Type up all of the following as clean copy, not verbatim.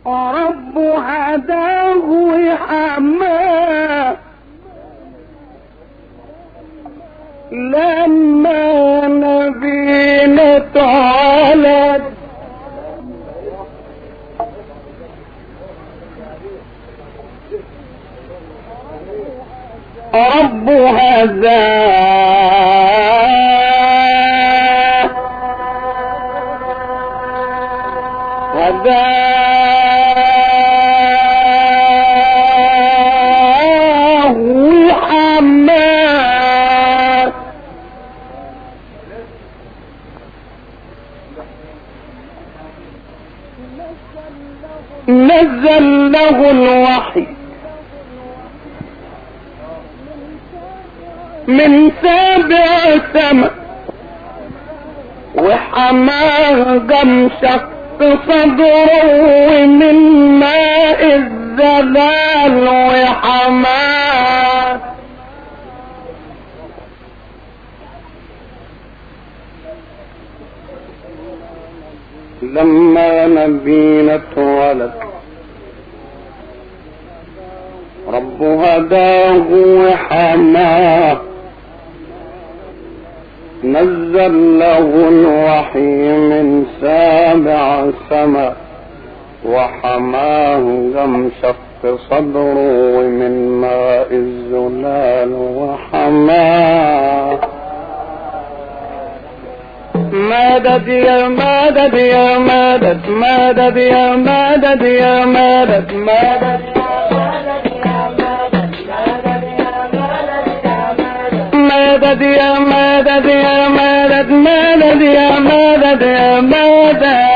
ورب هداه وحماه لما نبينا اتولد رب هداه وحماه نزل له الوحي من سابع سما وحماه قام شق صدره من ماء الزلال وحماه لما نبينا اتولد رب هداه وحماه نزل له الوحي من سابع سما وحماه قام شق صدره من ماء الزلال وحماه مدد يا مدد يا مدد مدد يا مدد يا مدد مدد مدد يا مدد يا مدد مدد يا مدد يا مدد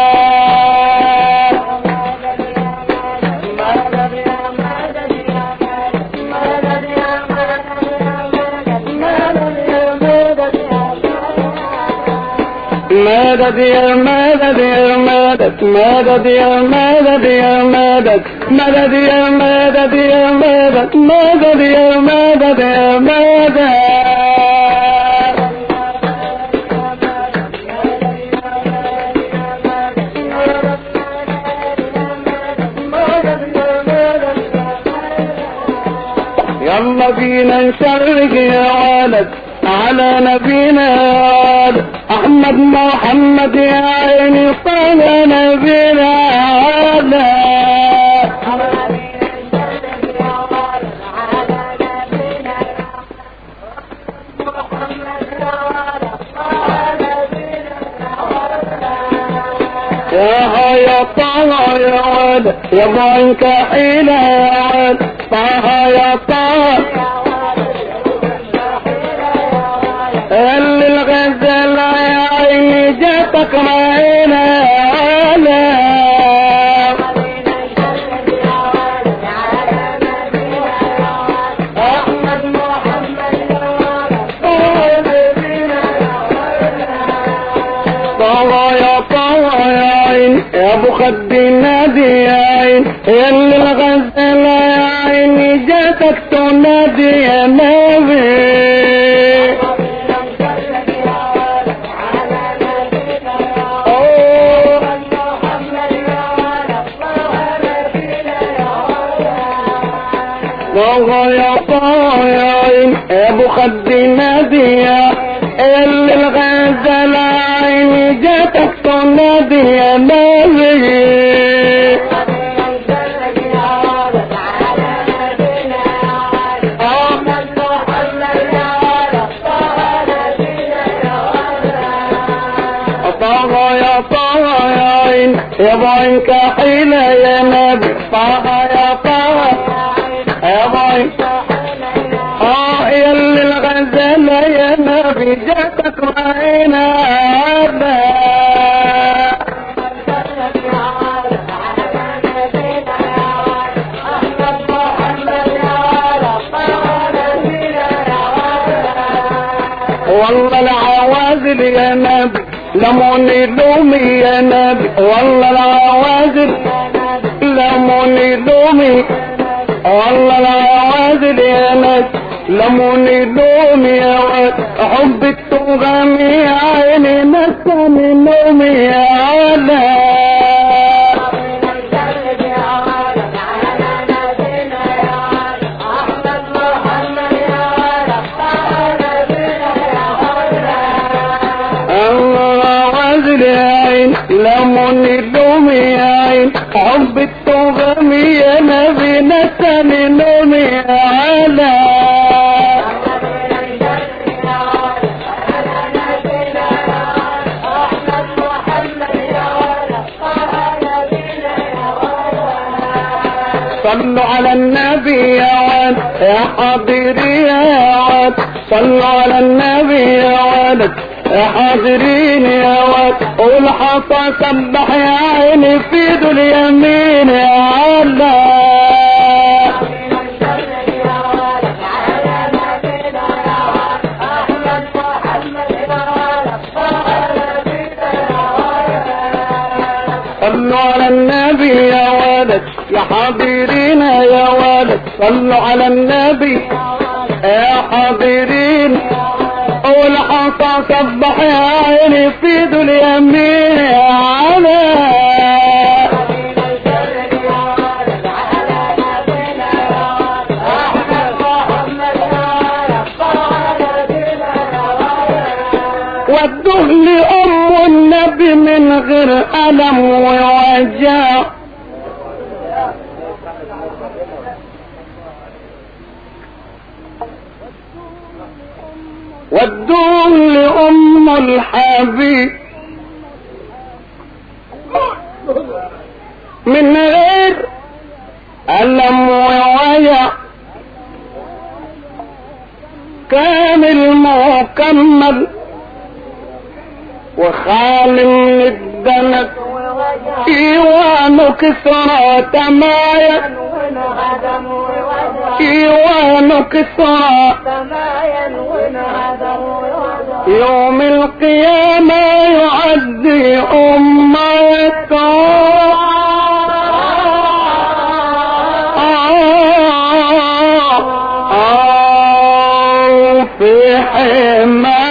مدد يا مدد يا مدد مدد يا مدد يا مدد مدد يا مدد يا مدد مدد يا مدد يا مدد يلا بينا نشرق يا ولد على نبينا احمد محمد يا عيني طال نبينا يا طه يا ولد يا بنك حيلة يا ولد طه يا طه اللي الغزل يا عيني جاتك معينا يا ولد احمد محمد يا ولد طه يا طه يا عين يا ابو خد النادي يا عين اللي الغزل يا عيني جاتك تنادي يا نبي طه يا طه يا عين يا ابو خد نادية اللي الغزل عيني جاتك تنادي يا نبي طه يا طه يا عين يا بعينك حيلة يا نبي طه يا طه يا باي يا اللي الغزل يا نبي جاتك معينا والله العوازل يا نبي لموني لومي يا نبي والله العوازل لموني لومي والله العوازل يا ناس لموني لومي يا واد حبك تغامي يا عيني نساني نومي يا علا لموني لومي يا عين حب التوغمي يا نبي نساني لومي يا علا صلوا على النبي يا عاد يا حاضرين يا عاد صلوا على النبي يا عاد يا حاضرين يا عاد والحصى سبح يا عيني في ذو اليمين يا علا صلوا على النبي يا ولد يا حاضرين يا ولد صلوا على النبي يا حاضرين والحصى سبح يا عيني في ذو اليمين يا علا ودوه لأم النبي من غير ألم ووجع ودوه لأم الحبيب من غير ألم ووجع كامل مكمل وخال من الدنس ايوان كسرى تمايا ايوان كسرى يوم القيامة يعزي امته في حماه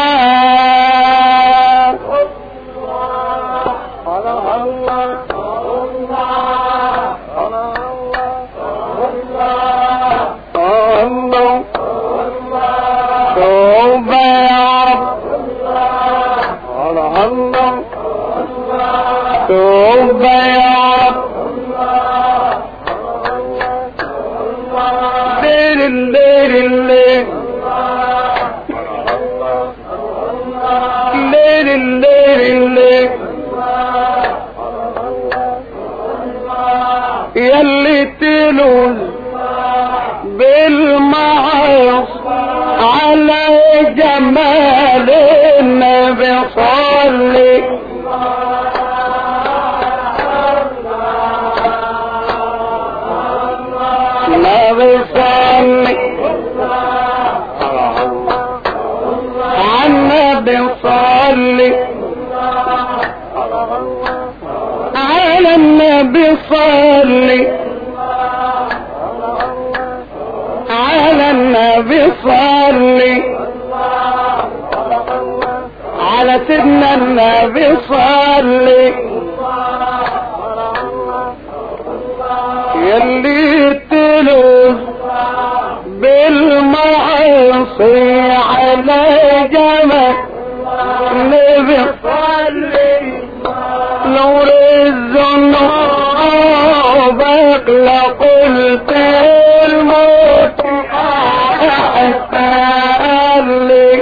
توبة يا رب ليل الليل الليل ليل الليل الليل يلي تلوز بالمعاصي على جمال النبي صلي النبي صلي على النبي صلي على النبي صلي على النبي صلي على سيدنا النبي صلي يلي تلوز بالمعاصي على جمال النبي صلي نور الذنوب لقلت الموت أحسن لي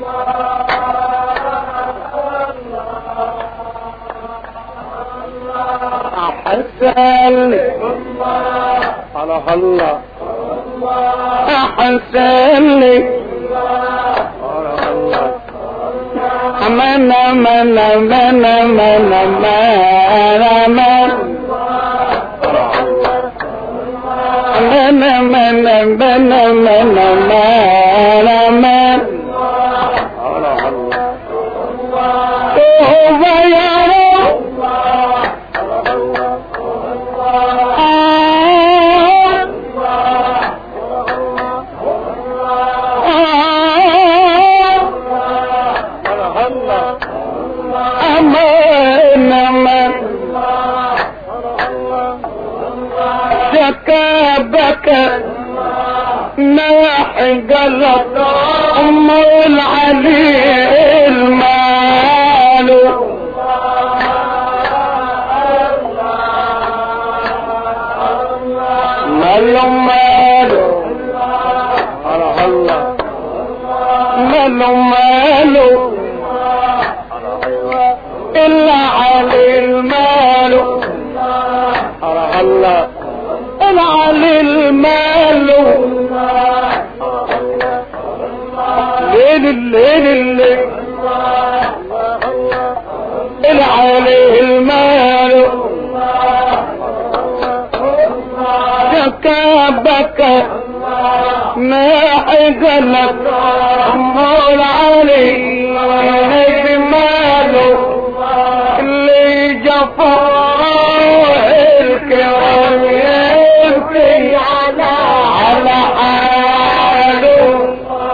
أحسن لي الله الله أحسن لي أمان أمان أمان أمان أمان أمان أمان أمان أمان أمان أمان أمان توبة يا رب أمان أمان شكا بكى ناحي قلب أم العلي المال ماله ماله الله ماله ماله إلا علي الماله الله إلا علي الماله ليل الليل الليل إلا عليه الماله بكى ناحق لك مول علي بماله اللي جفاه الكرام يبكي على حاله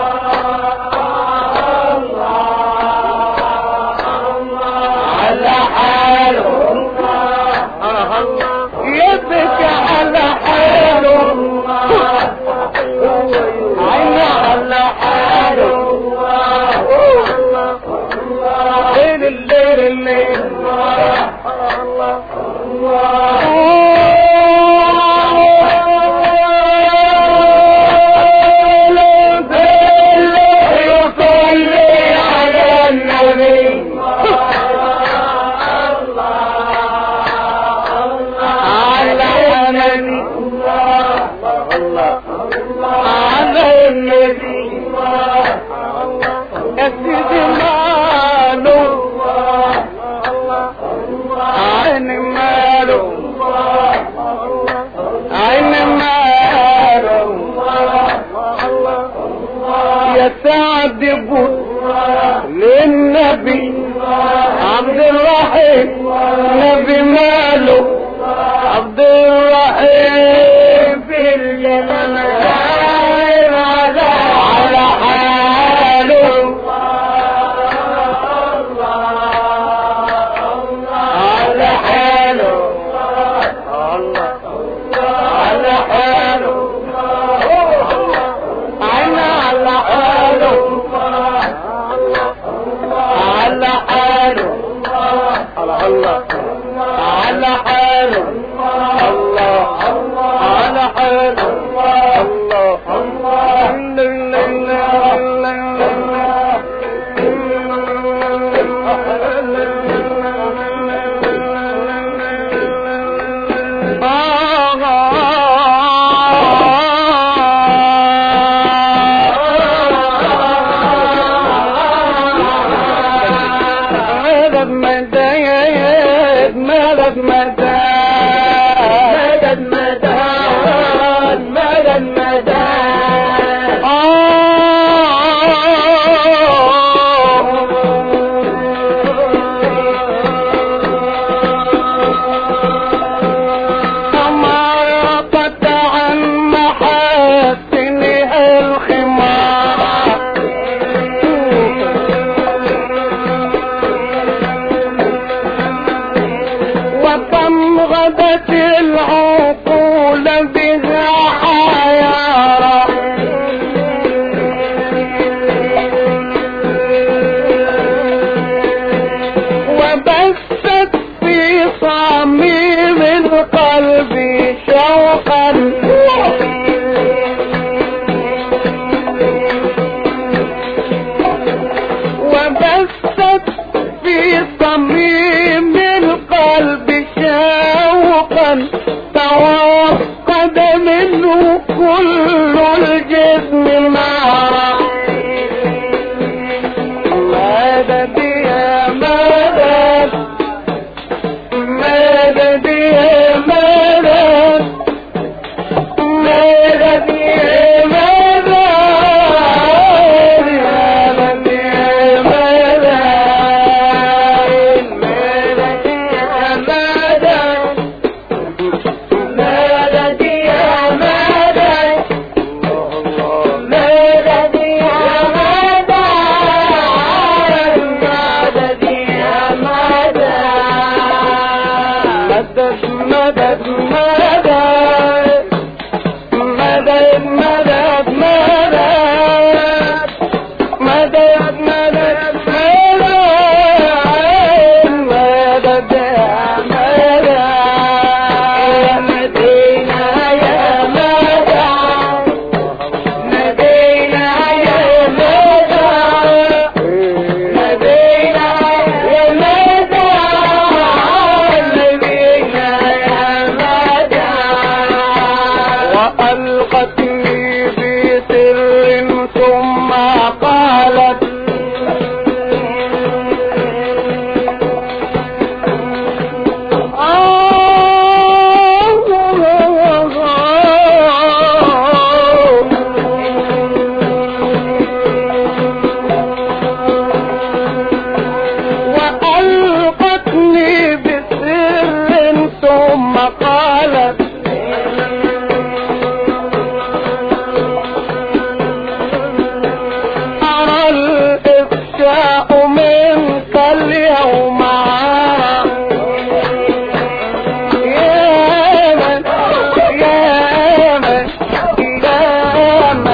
على حاله يبكي على حاله عين على حاله الليل الليل الليل يصلي على النبي على النبي أكيد ماله عين ماله عين ماله يتعذب للنبي عبد الرحيم نبي ماله عبد الرحيم في الجنة على حاله على حاله على حاله عين على حاله على حاله على الله على حاله الله على حاله ثم قالت أرى الإفشاء منك اليوم عار يا من يا من يا من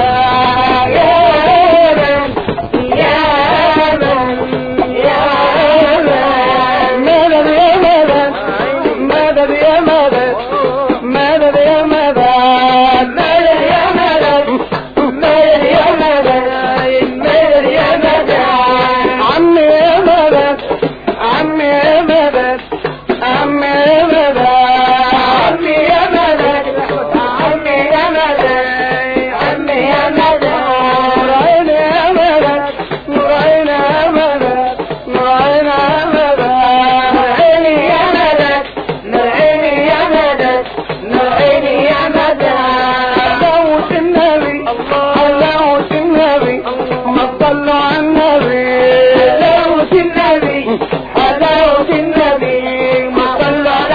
صلوا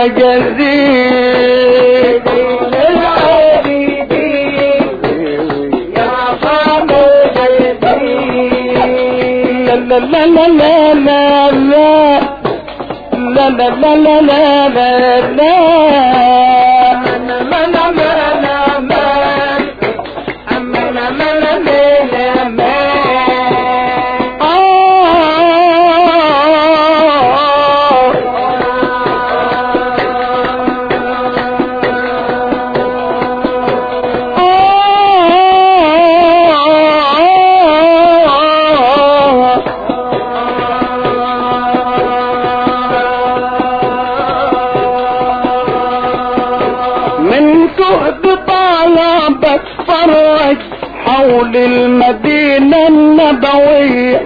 المجازين يا صابر لا لا لا لا لا لا لا لا لا لا لا فرج حول المدينة النبوية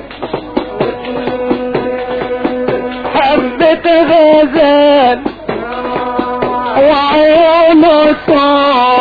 حبة غزال وعيونه صار